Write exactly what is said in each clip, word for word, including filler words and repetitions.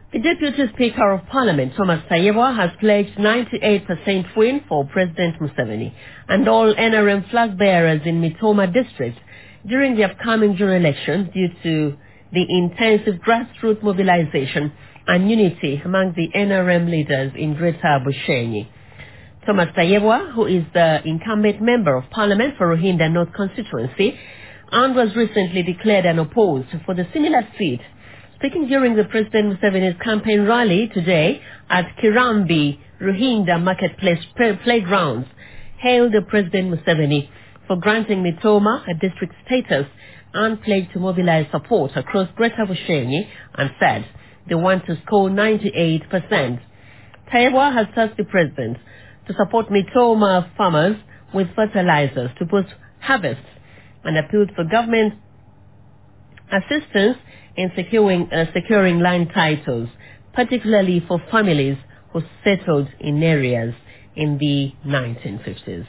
The Deputy Speaker of Parliament, Thomas Tayebwa, has pledged ninety-eight percent win for President Museveni and all N R M flag bearers in Mitoma district during the upcoming general elections due to the intensive grassroots mobilization and unity among the N R M leaders in Greater Bushenyi. Thomas Tayebwa, who is the incumbent member of Parliament for Ruhinda North constituency and was recently declared unopposed for the similar seat, speaking during the President Museveni's campaign rally today at Kirambi Ruhinda Marketplace Playgrounds, hailed President Museveni for granting Mitoma a district status and pledged to mobilize support across Greater Bushenyi and said they want to score ninety-eight percent. Tayebwa has tasked the President to support Mitoma farmers with fertilizers to boost harvests and appealed for government assistance in securing, uh, securing land titles, particularly for families who settled in areas in the nineteen fifties.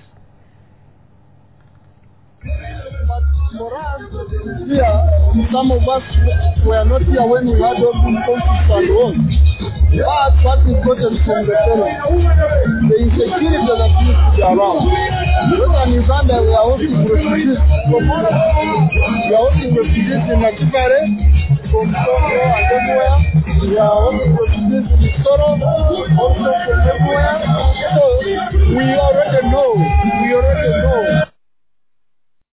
But for us, here, some of us were not here when we had all these conflicts and wars. But what is gotten from the parents, the insecurity that used to be around. Whether in Uganda, we are hosting refugees from all over. We are hosting refugees in Nakivale, from Congo and everywhere. We are hosting refugees in Soro, also from everywhere. So we already know